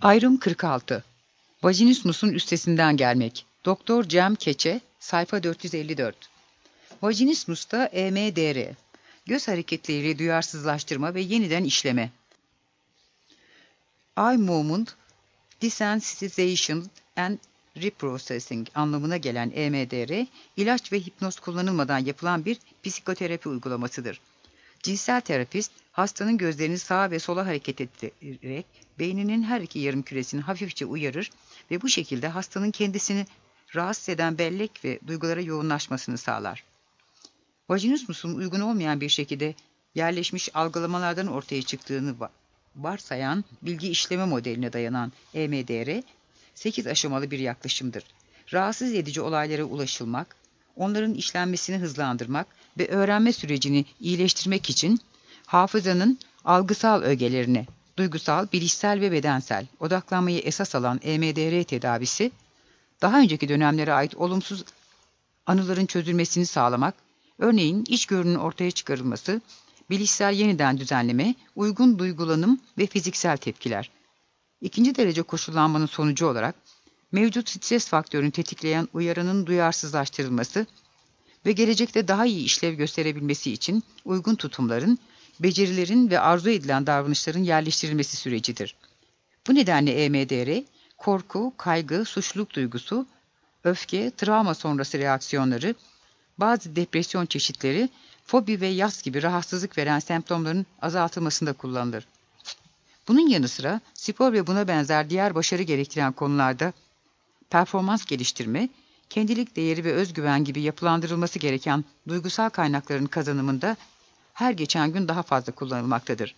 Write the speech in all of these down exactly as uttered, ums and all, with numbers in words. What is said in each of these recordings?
Ayrım kırk altı. Vajinismus'un üstesinden gelmek. Doktor Cem Keçe, sayfa dört yüz elli dört. Vajinismus'ta E M D R. Göz hareketleriyle duyarsızlaştırma ve yeniden işleme. Eye movement, desensitization and reprocessing anlamına gelen E M D R, ilaç ve hipnoz kullanılmadan yapılan bir psikoterapi uygulamasıdır. Cinsel terapist, hastanın gözlerini sağa ve sola hareket ettirerek beyninin her iki yarım küresini hafifçe uyarır ve bu şekilde hastanın kendisini rahatsız eden bellek ve duygulara yoğunlaşmasını sağlar. Vajinismus'un uygun olmayan bir şekilde yerleşmiş algılamalardan ortaya çıktığını varsayan bilgi işleme modeline dayanan E M D R, sekiz aşamalı bir yaklaşımdır. Rahatsız edici olaylara ulaşılmak, onların işlenmesini hızlandırmak ve öğrenme sürecini iyileştirmek için hafızanın algısal ögelerine, duygusal, bilişsel ve bedensel odaklanmayı esas alan E M D R tedavisi, daha önceki dönemlere ait olumsuz anıların çözülmesini sağlamak, örneğin içgörünün ortaya çıkarılması, bilişsel yeniden düzenleme, uygun duygulanım ve fiziksel tepkiler. İkinci derece koşullanmanın sonucu olarak, mevcut stres faktörünü tetikleyen uyarının duyarsızlaştırılması ve gelecekte daha iyi işlev gösterebilmesi için uygun tutumların, becerilerin ve arzu edilen davranışların yerleştirilmesi sürecidir. Bu nedenle E M D R, korku, kaygı, suçluluk duygusu, öfke, travma sonrası reaksiyonları, bazı depresyon çeşitleri, fobi ve yas gibi rahatsızlık veren semptomların azaltılmasında kullanılır. Bunun yanı sıra spor ve buna benzer diğer başarı gerektiren konularda performans geliştirme, kendilik değeri ve özgüven gibi yapılandırılması gereken duygusal kaynakların kazanımında her geçen gün daha fazla kullanılmaktadır.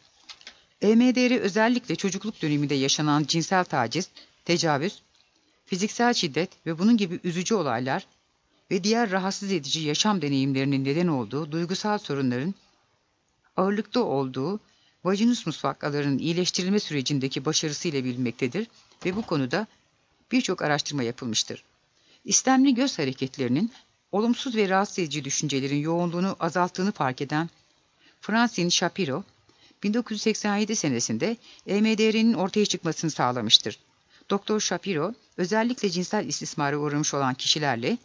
E M D R özellikle çocukluk döneminde yaşanan cinsel taciz, tecavüz, fiziksel şiddet ve bunun gibi üzücü olaylar ve diğer rahatsız edici yaşam deneyimlerinin neden olduğu duygusal sorunların ağırlıkta olduğu vajinismus vakalarının iyileştirilme sürecindeki başarısıyla bilinmektedir ve bu konuda birçok araştırma yapılmıştır. İstemli göz hareketlerinin olumsuz ve rahatsız edici düşüncelerin yoğunluğunu azalttığını fark eden Francine Shapiro, bin dokuz yüz seksen yedi senesinde E M D R'nin ortaya çıkmasını sağlamıştır. Doktor Shapiro, özellikle cinsel istismara uğramış olan kişilerle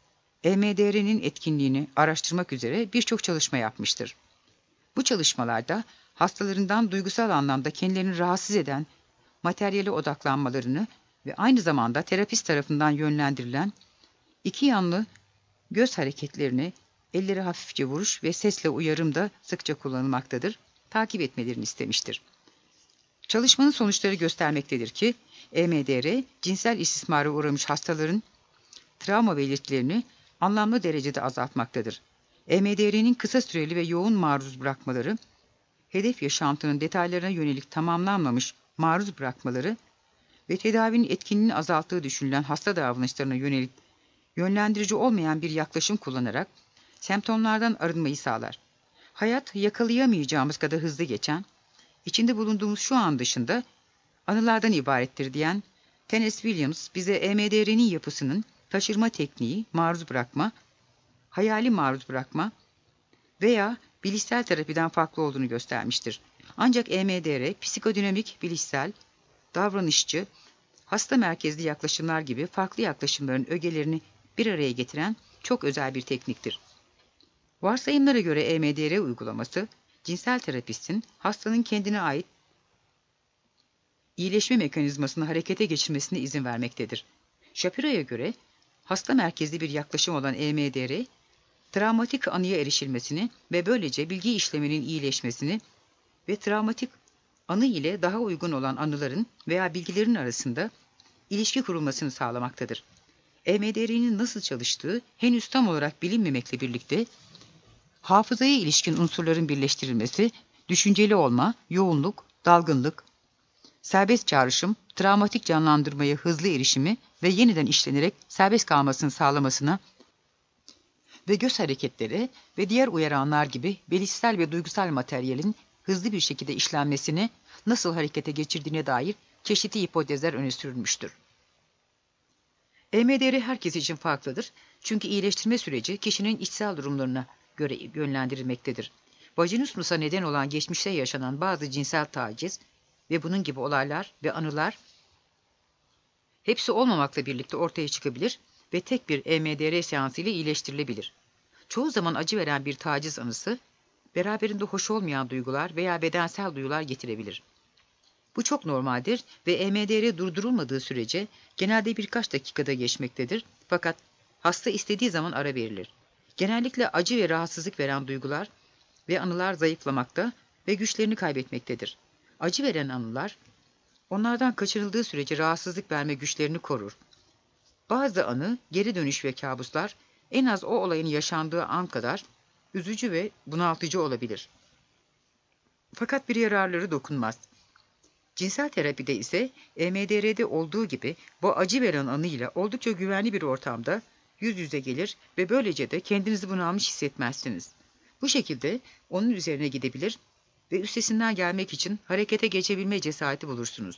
E M D R'nin etkinliğini araştırmak üzere birçok çalışma yapmıştır. Bu çalışmalarda hastalarından duygusal anlamda kendilerini rahatsız eden materyale odaklanmalarını ve aynı zamanda terapist tarafından yönlendirilen iki yanlı göz hareketlerini, elleri hafifçe vuruş ve sesle uyarım da sıkça kullanılmaktadır, takip etmelerini istemiştir. Çalışmanın sonuçları göstermektedir ki E M D R, cinsel istismara uğramış hastaların travma belirtilerini anlamlı derecede azaltmaktadır. E M D R'nin kısa süreli ve yoğun maruz bırakmaları, hedef yaşantının detaylarına yönelik tamamlanmamış maruz bırakmaları ve tedavinin etkinliğini azalttığı düşünülen hasta davranışlarına yönelik yönlendirici olmayan bir yaklaşım kullanarak semptomlardan arınmayı sağlar. Hayat yakalayamayacağımız kadar hızlı geçen, içinde bulunduğumuz şu an dışında anılardan ibarettir diyen Tennessee Williams bize E M D R'nin yapısının taşırma tekniği, maruz bırakma, hayali maruz bırakma veya bilişsel terapiden farklı olduğunu göstermiştir. Ancak E M D R, psikodinamik, bilişsel, davranışçı, hasta merkezli yaklaşımlar gibi farklı yaklaşımların ögelerini bir araya getiren çok özel bir tekniktir. Varsayımlara göre E M D R uygulaması, cinsel terapistin hastanın kendine ait iyileşme mekanizmasını harekete geçirmesine izin vermektedir. Shapiro'ya göre hasta merkezli bir yaklaşım olan E M D R, travmatik anıya erişilmesini ve böylece bilgi işleminin iyileşmesini ve travmatik anı ile daha uygun olan anıların veya bilgilerin arasında ilişki kurulmasını sağlamaktadır. E M D R'nin nasıl çalıştığı henüz tam olarak bilinmemekle birlikte, hafızaya ilişkin unsurların birleştirilmesi, düşünceli olma, yoğunluk, dalgınlık, serbest çağrışım, travmatik canlandırmaya hızlı erişimi ve yeniden işlenerek serbest kalmasını sağlamasına ve göz hareketleri ve diğer uyaranlar gibi bilişsel ve duygusal materyalin hızlı bir şekilde işlenmesini nasıl harekete geçirdiğine dair çeşitli hipotezler öne sürülmüştür. E M D R herkes için farklıdır çünkü iyileştirme süreci kişinin içsel durumlarına göre yönlendirilmektedir. Vajinismus'a neden olan geçmişte yaşanan bazı cinsel taciz ve bunun gibi olaylar ve anılar Hepsi olmamakla birlikte ortaya çıkabilir ve tek bir E M D R seansı ile iyileştirilebilir. Çoğu zaman acı veren bir taciz anısı, beraberinde hoş olmayan duygular veya bedensel duyular getirebilir. Bu çok normaldir ve E M D R durdurulmadığı sürece genelde birkaç dakikada geçmektedir, fakat hasta istediği zaman ara verilir. Genellikle acı ve rahatsızlık veren duygular ve anılar zayıflamakta ve güçlerini kaybetmektedir. Acı veren anılar, onlardan kaçınıldığı sürece rahatsızlık verme güçlerini korur. Bazı anı, geri dönüş ve kabuslar en az o olayın yaşandığı an kadar üzücü ve bunaltıcı olabilir. Fakat bir yararları dokunmaz. Cinsel terapide ise E M D R'de olduğu gibi bu acı veren anıyla oldukça güvenli bir ortamda yüz yüze gelir ve böylece de kendinizi bunalmış hissetmezsiniz. Bu şekilde onun üzerine gidebilir ve üstesinden gelmek için harekete geçebilme cesareti bulursunuz.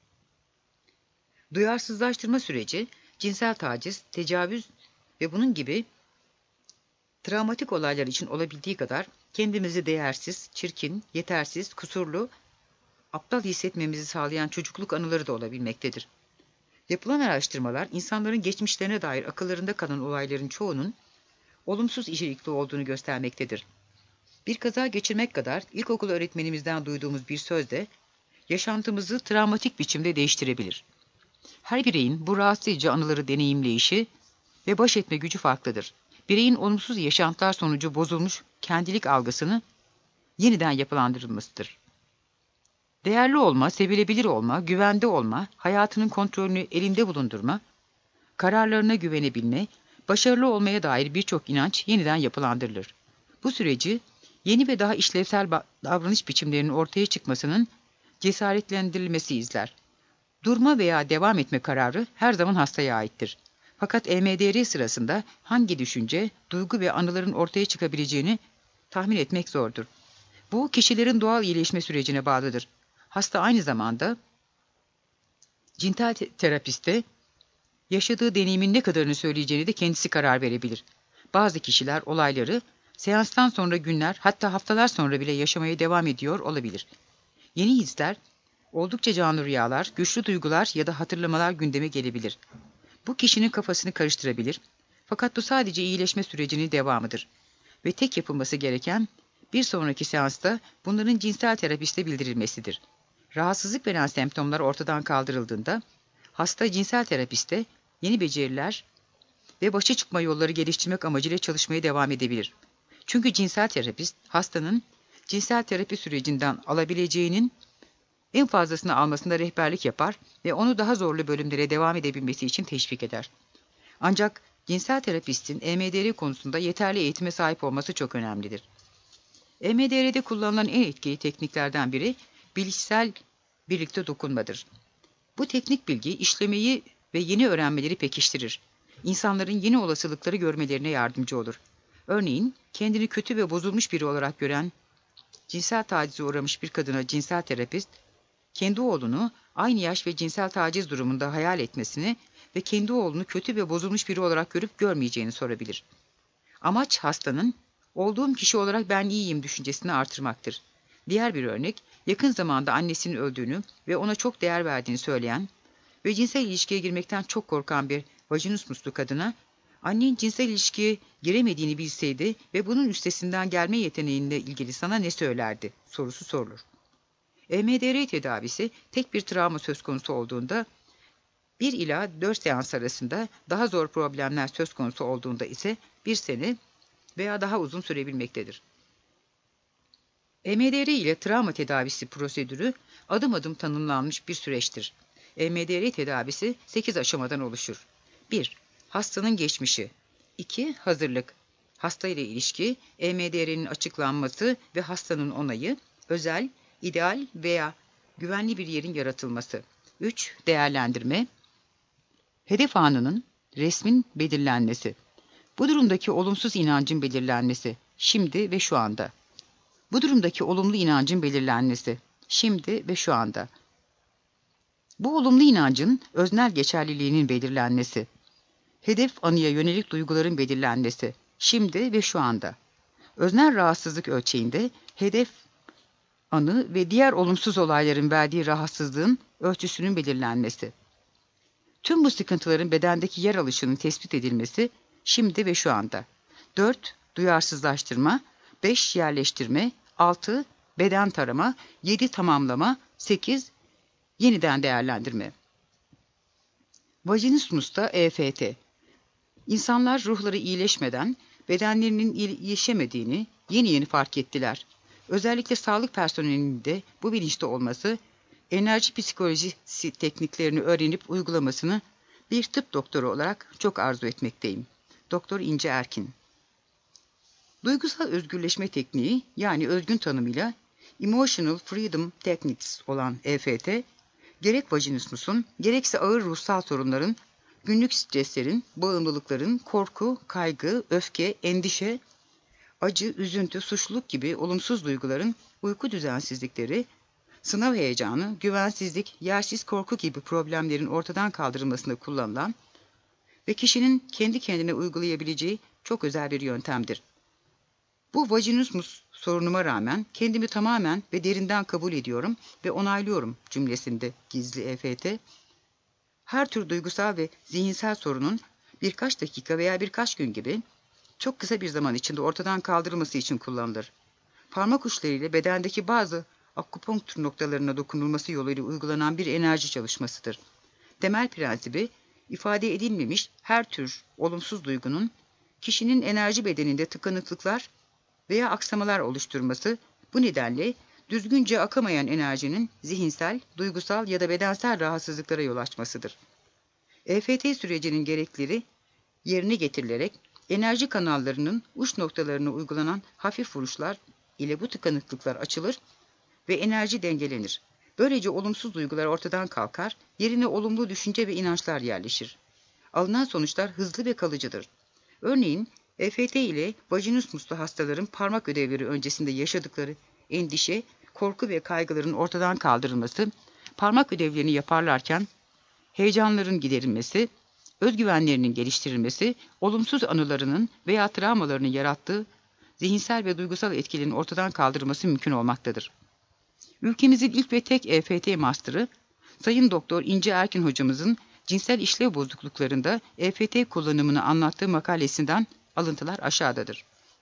Duyarsızlaştırma süreci, cinsel taciz, tecavüz ve bunun gibi travmatik olaylar için olabildiği kadar kendimizi değersiz, çirkin, yetersiz, kusurlu, aptal hissetmemizi sağlayan çocukluk anıları da olabilmektedir. Yapılan araştırmalar, insanların geçmişlerine dair akıllarında kalan olayların çoğunun olumsuz içerikli olduğunu göstermektedir. Bir kaza geçirmek kadar ilkokul öğretmenimizden duyduğumuz bir söz de yaşantımızı travmatik biçimde değiştirebilir. Her bireyin bu rahatsız edici anıları deneyimleyişi ve baş etme gücü farklıdır. Bireyin olumsuz yaşantılar sonucu bozulmuş kendilik algısını yeniden yapılandırılmasıdır. Değerli olma, sevilebilir olma, güvende olma, hayatının kontrolünü elinde bulundurma, kararlarına güvenebilme, başarılı olmaya dair birçok inanç yeniden yapılandırılır. Bu süreci yeni ve daha işlevsel davranış biçimlerinin ortaya çıkmasının cesaretlendirilmesi izler. Durma veya devam etme kararı her zaman hastaya aittir. Fakat E M D R sırasında hangi düşünce, duygu ve anıların ortaya çıkabileceğini tahmin etmek zordur. Bu kişilerin doğal iyileşme sürecine bağlıdır. Hasta aynı zamanda cinsel terapiste yaşadığı deneyimin ne kadarını söyleyeceğini de kendisi karar verebilir. Bazı kişiler olayları seanstan sonra günler, hatta haftalar sonra bile yaşamaya devam ediyor olabilir. Yeni hisler, oldukça canlı rüyalar, güçlü duygular ya da hatırlamalar gündeme gelebilir. Bu kişinin kafasını karıştırabilir. Fakat bu sadece iyileşme sürecinin devamıdır. Ve tek yapılması gereken bir sonraki seansta bunların cinsel terapiste bildirilmesidir. Rahatsızlık veren semptomlar ortadan kaldırıldığında hasta cinsel terapiste yeni beceriler ve başa çıkma yolları geliştirmek amacıyla çalışmaya devam edebilir. Çünkü cinsel terapist hastanın cinsel terapi sürecinden alabileceğinin en fazlasını almasında rehberlik yapar ve onu daha zorlu bölümlere devam edebilmesi için teşvik eder. Ancak cinsel terapistin E M D R konusunda yeterli eğitime sahip olması çok önemlidir. E M D R'de kullanılan en etkili tekniklerden biri bilişsel birlikte dokunmadır. Bu teknik bilgi işlemeyi ve yeni öğrenmeleri pekiştirir. İnsanların yeni olasılıkları görmelerine yardımcı olur. Örneğin kendini kötü ve bozulmuş biri olarak gören, cinsel tacize uğramış bir kadına cinsel terapist, kendi oğlunu aynı yaş ve cinsel taciz durumunda hayal etmesini ve kendi oğlunu kötü ve bozulmuş biri olarak görüp görmeyeceğini sorabilir. Amaç hastanın, olduğum kişi olarak ben iyiyim düşüncesini artırmaktır. Diğer bir örnek, yakın zamanda annesinin öldüğünü ve ona çok değer verdiğini söyleyen ve cinsel ilişkiye girmekten çok korkan bir vajinismuslu kadına, annen cinsel ilişkiye giremediğini bilseydi ve bunun üstesinden gelme yeteneğinle ilgili sana ne söylerdi sorusu sorulur. E M D R tedavisi tek bir travma söz konusu olduğunda, bir ila dört seans arasında, daha zor problemler söz konusu olduğunda ise bir sene veya daha uzun sürebilmektedir. E M D R ile travma tedavisi prosedürü adım adım tanımlanmış bir süreçtir. E M D R tedavisi sekiz aşamadan oluşur. bir. Hastanın geçmişi. iki. Hazırlık. Hasta ile ilişki, E M D R'nin açıklanması ve hastanın onayı, özel, ideal veya güvenli bir yerin yaratılması. üç. Değerlendirme. Hedef anının, resmin belirlenmesi. Bu durumdaki olumsuz inancın belirlenmesi, şimdi ve şu anda. Bu durumdaki olumlu inancın belirlenmesi, şimdi ve şu anda. Bu olumlu inancın öznel geçerliliğinin belirlenmesi. Hedef anıya yönelik duyguların belirlenmesi, şimdi ve şu anda. Öznel rahatsızlık ölçeğinde hedef anı ve diğer olumsuz olayların verdiği rahatsızlığın ölçüsünün belirlenmesi. Tüm bu sıkıntıların bedendeki yer alışının tespit edilmesi şimdi ve şu anda. dört. Duyarsızlaştırma. beş. Yerleştirme. altı. Beden tarama. yedi. Tamamlama. sekiz. Yeniden değerlendirme. Vajinismus'ta E F T. İnsanlar ruhları iyileşmeden bedenlerinin iyileşemediğini yeni yeni fark ettiler. Özellikle sağlık personelinin de bu bilinçte olması, enerji psikolojisi tekniklerini öğrenip uygulamasını bir tıp doktoru olarak çok arzu etmekteyim. Doktor İnce Erkin. Duygusal özgürleşme tekniği, yani özgün tanımıyla Emotional Freedom Techniques olan E F T, gerek vajinismusun gerekse ağır ruhsal sorunların, günlük streslerin, bağımlılıkların, korku, kaygı, öfke, endişe, acı, üzüntü, suçluluk gibi olumsuz duyguların, uyku düzensizlikleri, sınav heyecanı, güvensizlik, yersiz korku gibi problemlerin ortadan kaldırılmasında kullanılan ve kişinin kendi kendine uygulayabileceği çok özel bir yöntemdir. Bu vajinismus sorunuma rağmen kendimi tamamen ve derinden kabul ediyorum ve onaylıyorum cümlesinde gizli E F T, her tür duygusal ve zihinsel sorunun birkaç dakika veya birkaç gün gibi çok kısa bir zaman içinde ortadan kaldırılması için kullanılır. Parmak uçlarıyla bedendeki bazı akupunktur noktalarına dokunulması yoluyla uygulanan bir enerji çalışmasıdır. Temel prensibi, ifade edilmemiş her tür olumsuz duygunun kişinin enerji bedeninde tıkanıklıklar veya aksamalar oluşturması, bu nedenle düzgünce akamayan enerjinin zihinsel, duygusal ya da bedensel rahatsızlıklara yol açmasıdır. E F T sürecinin gerekleri yerine getirilerek enerji kanallarının uç noktalarına uygulanan hafif vuruşlar ile bu tıkanıklıklar açılır ve enerji dengelenir. Böylece olumsuz duygular ortadan kalkar, yerine olumlu düşünce ve inançlar yerleşir. Alınan sonuçlar hızlı ve kalıcıdır. Örneğin, E F T ile vajinismuslu hastaların parmak ödevleri öncesinde yaşadıkları endişe, korku ve kaygıların ortadan kaldırılması, parmak ödevlerini yaparlarken heyecanların giderilmesi, özgüvenlerinin geliştirilmesi, olumsuz anılarının veya travmalarının yarattığı zihinsel ve duygusal etkilerin ortadan kaldırılması mümkün olmaktadır. Ülkemizin ilk ve tek E F T master'ı, Sayın Doktor İnce Erkin hocamızın cinsel işlev bozukluklarında E F T kullanımını anlattığı makalesinden alıntılar aşağıdadır.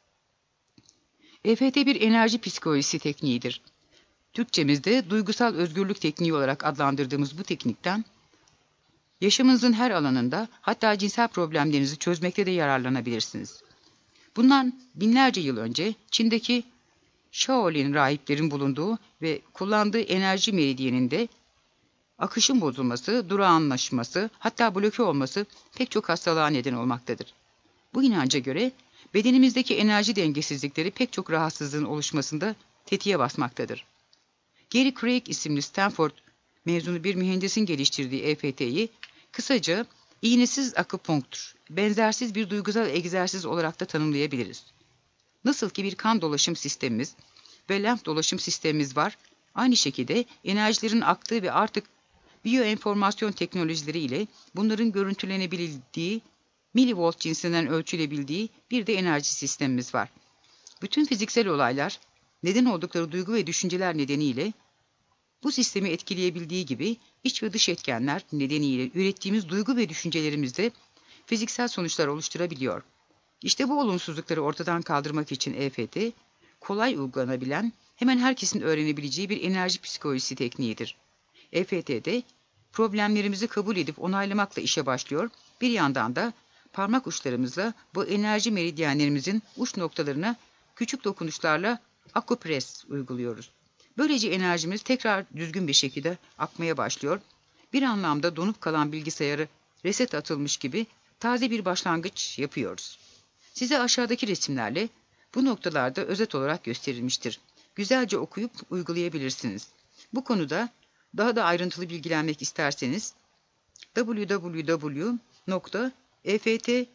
E F T bir enerji psikolojisi tekniğidir. Türkçemizde duygusal özgürlük tekniği olarak adlandırdığımız bu teknikten, yaşamınızın her alanında, hatta cinsel problemlerinizi çözmekte de yararlanabilirsiniz. Bundan binlerce yıl önce Çin'deki Shaolin rahiplerin bulunduğu ve kullandığı enerji meridyeninde akışın bozulması, durağanlaşması, hatta bloke olması pek çok hastalığa neden olmaktadır. Bu inanca göre bedenimizdeki enerji dengesizlikleri pek çok rahatsızlığın oluşmasında tetiğe basmaktadır. Gary Craig isimli Stanford mezunu bir mühendisin geliştirdiği E F T'yi kısaca iğnesiz akupunktur, benzersiz bir duygusal egzersiz olarak da tanımlayabiliriz. Nasıl ki bir kan dolaşım sistemimiz ve lenf dolaşım sistemimiz var, aynı şekilde enerjilerin aktığı ve artık biyoenformasyon teknolojileri ile bunların görüntülenebildiği, milivolt cinsinden ölçülebildiği bir de enerji sistemimiz var. Bütün fiziksel olaylar, neden oldukları duygu ve düşünceler nedeniyle bu sistemi etkileyebildiği gibi iç ve dış etkenler nedeniyle ürettiğimiz duygu ve düşüncelerimizde fiziksel sonuçlar oluşturabiliyor. İşte bu olumsuzlukları ortadan kaldırmak için E F T, kolay uygulanabilen, hemen herkesin öğrenebileceği bir enerji psikolojisi tekniğidir. E F T'de problemlerimizi kabul edip onaylamakla işe başlıyor, bir yandan da parmak uçlarımızla bu enerji meridyenlerimizin uç noktalarına küçük dokunuşlarla akupres uyguluyoruz. Böylece enerjimiz tekrar düzgün bir şekilde akmaya başlıyor. Bir anlamda donup kalan bilgisayarı reset atılmış gibi taze bir başlangıç yapıyoruz. Size aşağıdaki resimlerle bu noktalarda özet olarak gösterilmiştir. Güzelce okuyup uygulayabilirsiniz. Bu konuda daha da ayrıntılı bilgilenmek isterseniz w w w nokta e f t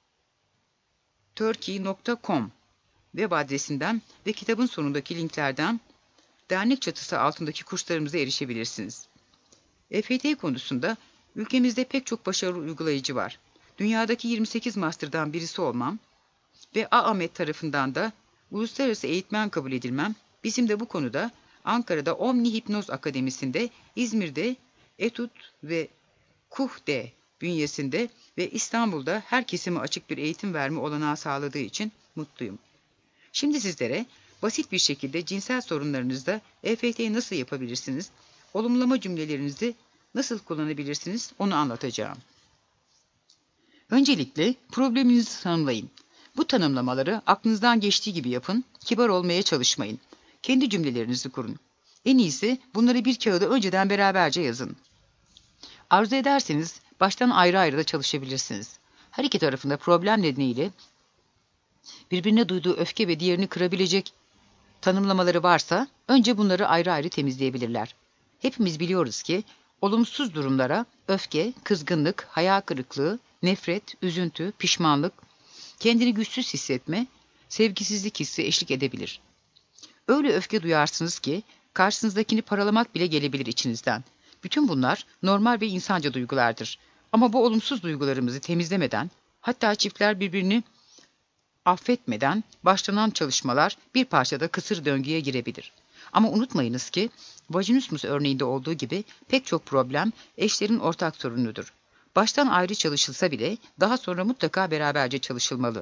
turkey nokta com web adresinden ve kitabın sonundaki linklerden dernek çatısı altındaki kurslarımıza erişebilirsiniz. E F T konusunda ülkemizde pek çok başarılı uygulayıcı var. Dünyadaki yirmi sekiz master'dan birisi olmam ve A A M E D tarafından da uluslararası eğitmen kabul edilmem, bizim de bu konuda Ankara'da Omni Hipnoz Akademisi'nde, İzmir'de Etude ve K U H D bünyesinde ve İstanbul'da her kesime açık bir eğitim verme olanağı sağladığı için mutluyum. Şimdi sizlere basit bir şekilde cinsel sorunlarınızda E F T'yi nasıl yapabilirsiniz, olumlama cümlelerinizi nasıl kullanabilirsiniz onu anlatacağım. Öncelikle probleminizi tanımlayın. Bu tanımlamaları aklınızdan geçtiği gibi yapın, kibar olmaya çalışmayın. Kendi cümlelerinizi kurun. En iyisi bunları bir kağıda önceden beraberce yazın. Arzu ederseniz baştan ayrı ayrı da çalışabilirsiniz. Her iki tarafında problem nedeniyle birbirine duyduğu öfke ve diğerini kırabilecek tanımlamaları varsa önce bunları ayrı ayrı temizleyebilirler. Hepimiz biliyoruz ki olumsuz durumlara öfke, kızgınlık, hayal kırıklığı, nefret, üzüntü, pişmanlık, kendini güçsüz hissetme, sevgisizlik hissi eşlik edebilir. Öyle öfke duyarsınız ki karşınızdakini paralamak bile gelebilir içinizden. Bütün bunlar normal ve insanca duygulardır. Ama bu olumsuz duygularımızı temizlemeden, hatta çiftler birbirini affetmeden başlanan çalışmalar bir parçada kısır döngüye girebilir. Ama unutmayınız ki vajinismus örneğinde olduğu gibi pek çok problem eşlerin ortak sorunudur. Baştan ayrı çalışılsa bile daha sonra mutlaka beraberce çalışılmalı.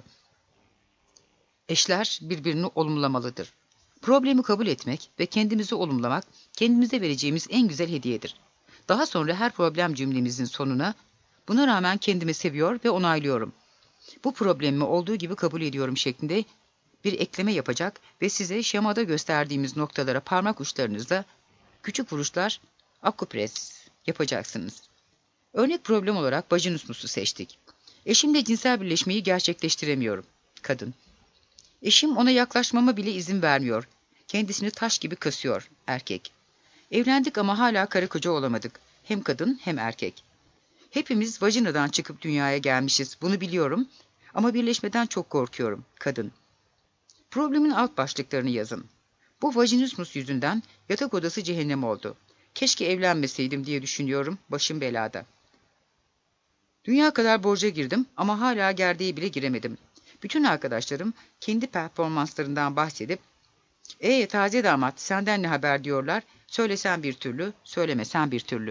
Eşler birbirini olumlamalıdır. Problemi kabul etmek ve kendimizi olumlamak kendimize vereceğimiz en güzel hediyedir. Daha sonra her problem cümlemizin sonuna buna rağmen kendimi seviyor ve onaylıyorum. Bu problemimi olduğu gibi kabul ediyorum şeklinde bir ekleme yapacak ve size şemada gösterdiğimiz noktalara parmak uçlarınızla küçük vuruşlar akupres yapacaksınız. Örnek problem olarak vajinismusu seçtik. Eşimle cinsel birleşmeyi gerçekleştiremiyorum. Kadın. Eşim ona yaklaşmama bile izin vermiyor. Kendisini taş gibi kasıyor. Erkek. Evlendik ama hala karı koca olamadık. Hem kadın hem erkek. Hepimiz vajinadan çıkıp dünyaya gelmişiz. Bunu biliyorum. Ama birleşmeden çok korkuyorum. Kadın. Problemin alt başlıklarını yazın. Bu vajinismus yüzünden yatak odası cehennem oldu. Keşke evlenmeseydim diye düşünüyorum. Başım belada. Dünya kadar borca girdim ama hala gerdeğe bile giremedim. Bütün arkadaşlarım kendi performanslarından bahsedip ''Ee taze damat senden ne haber?'' diyorlar. Söylesen bir türlü, söylemesen bir türlü.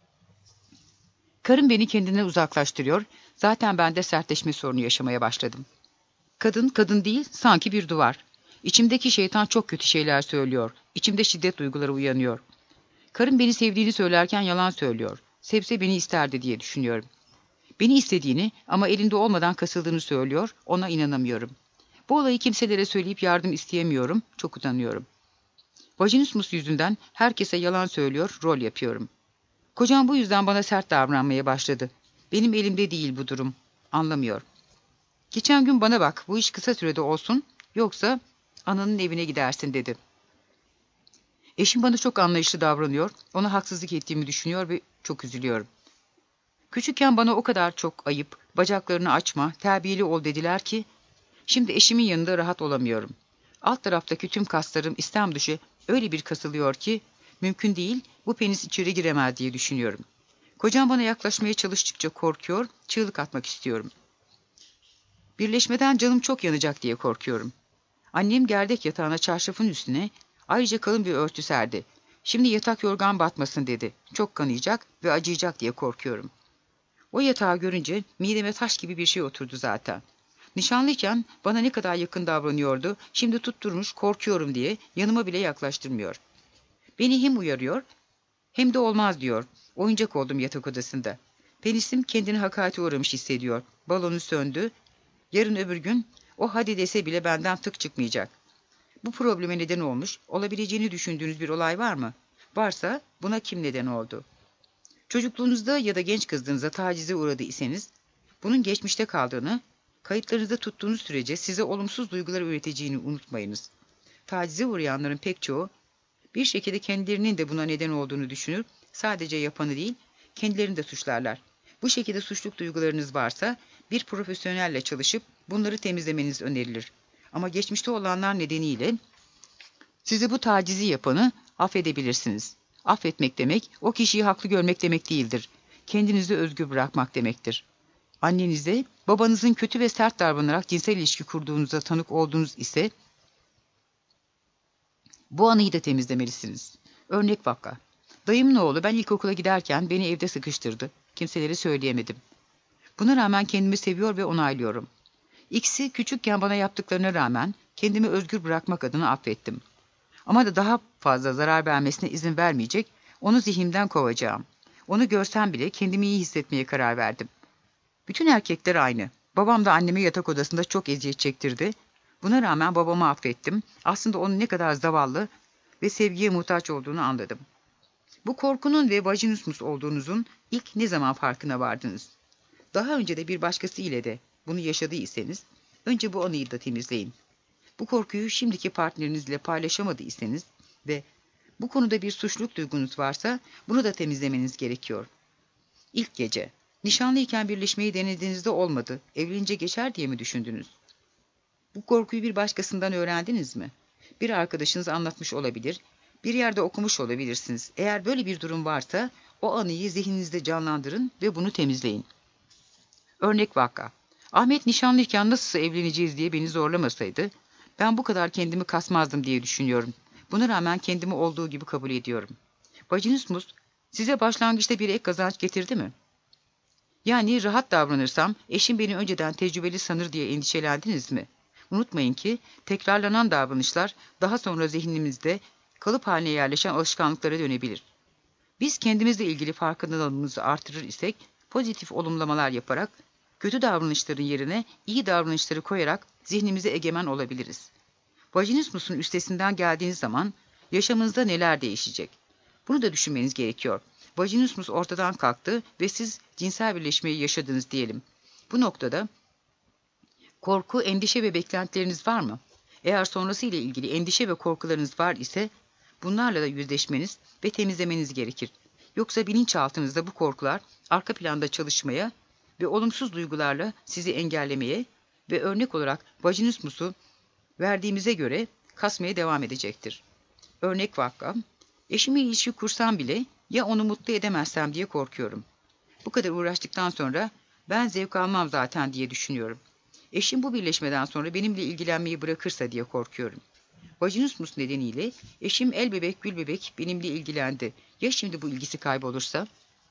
Karım beni kendinden uzaklaştırıyor. Zaten ben de sertleşme sorunu yaşamaya başladım. Kadın, kadın değil, sanki bir duvar. İçimdeki şeytan çok kötü şeyler söylüyor. İçimde şiddet duyguları uyanıyor. Karım beni sevdiğini söylerken yalan söylüyor. Sevse beni isterdi diye düşünüyorum. Beni istediğini ama elinde olmadan kasıldığını söylüyor, ona inanamıyorum. Bu olayı kimselere söyleyip yardım isteyemiyorum, çok utanıyorum. Vajinismus yüzünden herkese yalan söylüyor, rol yapıyorum. Kocam bu yüzden bana sert davranmaya başladı. Benim elimde değil bu durum. Anlamıyor. Geçen gün bana bak, bu iş kısa sürede olsun, yoksa ananın evine gidersin dedi. Eşim bana çok anlayışlı davranıyor, ona haksızlık ettiğimi düşünüyor ve çok üzülüyorum. Küçükken bana o kadar çok ayıp, bacaklarını açma, terbiyeli ol dediler ki, şimdi eşimin yanında rahat olamıyorum. Alt taraftaki tüm kaslarım istem dışı öyle bir kasılıyor ki, mümkün değil, bu penis içeri giremez diye düşünüyorum. Kocam bana yaklaşmaya çalıştıkça korkuyor, çığlık atmak istiyorum. Birleşmeden canım çok yanacak diye korkuyorum. Annem gerdek yatağına çarşafın üstüne ayrıca kalın bir örtü serdi. Şimdi yatak yorgan batmasın dedi. Çok kanayacak ve acıyacak diye korkuyorum. O yatağı görünce mideme taş gibi bir şey oturdu zaten. Nişanlıyken bana ne kadar yakın davranıyordu, şimdi tutturmuş korkuyorum diye yanıma bile yaklaştırmıyor. Beni hem uyarıyor hem de olmaz diyor. Oyuncak oldum yatak odasında. Penisim kendini hakarete uğramış hissediyor. Balonu söndü. Yarın öbür gün o hadi dese bile benden tık çıkmayacak. Bu probleme neden olmuş, olabileceğini düşündüğünüz bir olay var mı? Varsa buna kim neden oldu? Çocukluğunuzda ya da genç kızlığınızda tacize uğradıysanız, bunun geçmişte kaldığını, kayıtlarınızda tuttuğunuz sürece size olumsuz duygular üreteceğini unutmayınız. Tacize uğrayanların pek çoğu, bir şekilde kendilerinin de buna neden olduğunu düşünür, sadece yapanı değil, kendilerini de suçlarlar. Bu şekilde suçluluk duygularınız varsa, bir profesyonelle çalışıp bunları temizlemeniz önerilir. Ama geçmişte olanlar nedeniyle size bu tacizi yapanı affedebilirsiniz. Affetmek demek, o kişiyi haklı görmek demek değildir. Kendinizi özgür bırakmak demektir. Annenize, babanızın kötü ve sert davranarak cinsel ilişki kurduğunuza tanık olduğunuz ise, bu anıyı da temizlemelisiniz. Örnek vaka. Dayımın oğlu ben ilkokula giderken beni evde sıkıştırdı. Kimselere söyleyemedim. Buna rağmen kendimi seviyor ve onaylıyorum. X'i küçükken bana yaptıklarına rağmen kendimi özgür bırakmak adına affettim. Ama da daha fazla zarar vermesine izin vermeyecek, onu zihnimden kovacağım. Onu görsem bile kendimi iyi hissetmeye karar verdim. Bütün erkekler aynı. Babam da annemi yatak odasında çok eziyet çektirdi. Buna rağmen babamı affettim. Aslında onun ne kadar zavallı ve sevgiye muhtaç olduğunu anladım. Bu korkunun ve vajinismus olduğunuzun ilk ne zaman farkına vardınız? Daha önce de bir başkası ile de bunu yaşadıysanız, önce bu anıyı da temizleyin. Bu korkuyu şimdiki partnerinizle paylaşamadıysanız ve bu konuda bir suçluluk duygunuz varsa bunu da temizlemeniz gerekiyor. İlk gece, nişanlıyken birleşmeyi denediğinizde olmadı, evlenince geçer diye mi düşündünüz? Bu korkuyu bir başkasından öğrendiniz mi? Bir arkadaşınız anlatmış olabilir, bir yerde okumuş olabilirsiniz. Eğer böyle bir durum varsa o anıyı zihninizde canlandırın ve bunu temizleyin. Örnek vaka. Ahmet nişanlıyken nasılsa evleneceğiz diye beni zorlamasaydı, ben bu kadar kendimi kasmazdım diye düşünüyorum. Buna rağmen kendimi olduğu gibi kabul ediyorum. Vajinismus size başlangıçta bir ek kazanç getirdi mi? Yani rahat davranırsam eşim beni önceden tecrübeli sanır diye endişelendiniz mi? Unutmayın ki tekrarlanan davranışlar daha sonra zihnimizde kalıp haline yerleşen alışkanlıklara dönebilir. Biz kendimizle ilgili farkındalığımızı artırır isek pozitif olumlamalar yaparak kötü davranışların yerine iyi davranışları koyarak zihnimize egemen olabiliriz. Vajinismusun üstesinden geldiğiniz zaman yaşamınızda neler değişecek? Bunu da düşünmeniz gerekiyor. Vajinismus ortadan kalktı ve siz cinsel birleşmeyi yaşadınız diyelim. Bu noktada korku, endişe ve beklentileriniz var mı? Eğer sonrası ile ilgili endişe ve korkularınız var ise bunlarla da yüzleşmeniz ve temizlemeniz gerekir. Yoksa bilinçaltınızda bu korkular arka planda çalışmaya ve olumsuz duygularla sizi engellemeye ve örnek olarak vajinismusu verdiğimize göre kasmaya devam edecektir. Örnek vaka, eşimle ilişki kursam bile ya onu mutlu edemezsem diye korkuyorum. Bu kadar uğraştıktan sonra ben zevk almam zaten diye düşünüyorum. Eşim bu birleşmeden sonra benimle ilgilenmeyi bırakırsa diye korkuyorum. Vajinismus nedeniyle eşim el bebek gül bebek benimle ilgilendi. Ya şimdi bu ilgisi kaybolursa?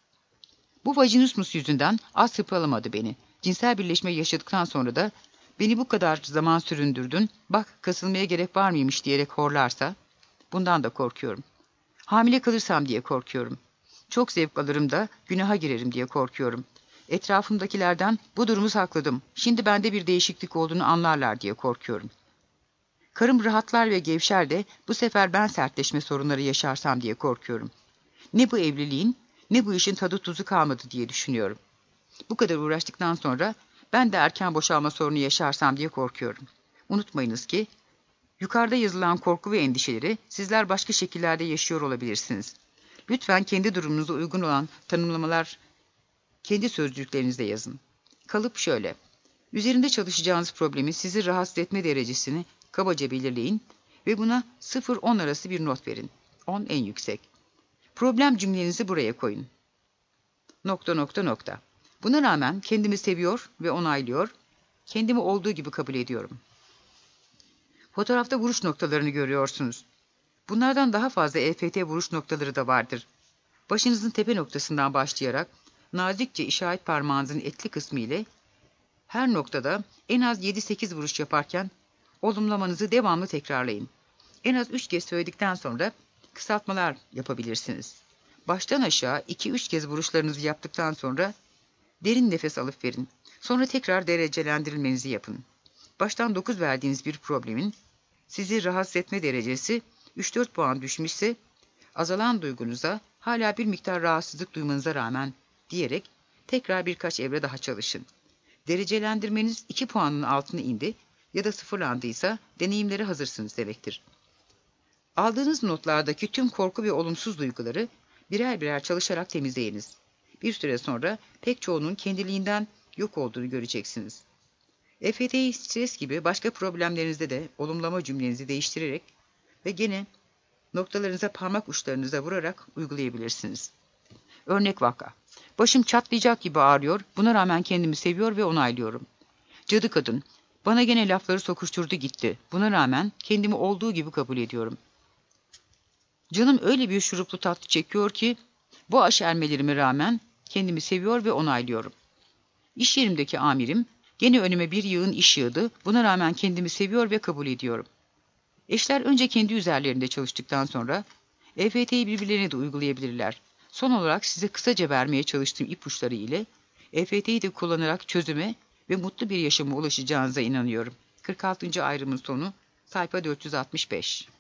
Bu vajinismus yüzünden az hıpalamadı beni. Cinsel birleşme yaşadıktan sonra da beni bu kadar zaman süründürdün, bak kasılmaya gerek var mıymış diyerek horlarsa, bundan da korkuyorum. Hamile kalırsam diye korkuyorum. Çok zevk alırım da günaha girerim diye korkuyorum. Etrafımdakilerden bu durumu sakladım, şimdi bende bir değişiklik olduğunu anlarlar diye korkuyorum. Karım rahatlar ve gevşer de bu sefer ben sertleşme sorunları yaşarsam diye korkuyorum. Ne bu evliliğin ne bu işin tadı tuzu kalmadı diye düşünüyorum. Bu kadar uğraştıktan sonra ben de erken boşalma sorunu yaşarsam diye korkuyorum. Unutmayınız ki yukarıda yazılan korku ve endişeleri sizler başka şekillerde yaşıyor olabilirsiniz. Lütfen kendi durumunuza uygun olan tanımlamalar kendi sözcüklerinizde yazın. Kalıp şöyle. Üzerinde çalışacağınız problemin sizi rahatsız etme derecesini kabaca belirleyin ve buna sıfır on arası bir not verin. on en yüksek. Problem cümlenizi buraya koyun. Nokta nokta nokta. Buna rağmen kendimi seviyor ve onaylıyor, kendimi olduğu gibi kabul ediyorum. Fotoğrafta vuruş noktalarını görüyorsunuz. Bunlardan daha fazla E F T vuruş noktaları da vardır. Başınızın tepe noktasından başlayarak nazikçe işaret parmağınızın etli kısmı ile her noktada en az yedi sekiz vuruş yaparken olumlamanızı devamlı tekrarlayın. En az üç kez söyledikten sonra kısaltmalar yapabilirsiniz. Baştan aşağı iki üç kez vuruşlarınızı yaptıktan sonra derin nefes alıp verin. Sonra tekrar derecelendirmenizi yapın. Baştan dokuz verdiğiniz bir problemin sizi rahatsız etme derecesi üç dört puan düşmüşse azalan duygunuza hala bir miktar rahatsızlık duymanıza rağmen diyerek tekrar birkaç evre daha çalışın. Derecelendirmeniz iki puanın altına indi ya da sıfırlandıysa deneyimlere hazırsınız demektir. Aldığınız notlardaki tüm korku ve olumsuz duyguları birer birer çalışarak temizleyiniz. Bir süre sonra pek çoğunun kendiliğinden yok olduğunu göreceksiniz. E F T'yi stres gibi başka problemlerinizde de olumlama cümlenizi değiştirerek ve gene noktalarınıza parmak uçlarınıza vurarak uygulayabilirsiniz. Örnek vaka. Başım çatlayacak gibi ağrıyor, buna rağmen kendimi seviyor ve onaylıyorum. Cadı kadın, bana gene lafları sokuşturdu gitti. Buna rağmen kendimi olduğu gibi kabul ediyorum. Canım öyle bir şuruplu tatlı çekiyor ki bu aşermelerime rağmen kendimi seviyor ve onaylıyorum. İş yerimdeki amirim gene önüme bir yığın iş yığdı. Buna rağmen kendimi seviyor ve kabul ediyorum. Eşler önce kendi üzerlerinde çalıştıktan sonra E F T'yi birbirlerine de uygulayabilirler. Son olarak size kısaca vermeye çalıştığım ipuçları ile E F T'yi de kullanarak çözüme ve mutlu bir yaşama ulaşacağınıza inanıyorum. kırk altıncı ayrımın sonu, sayfa dört yüz altmış beş.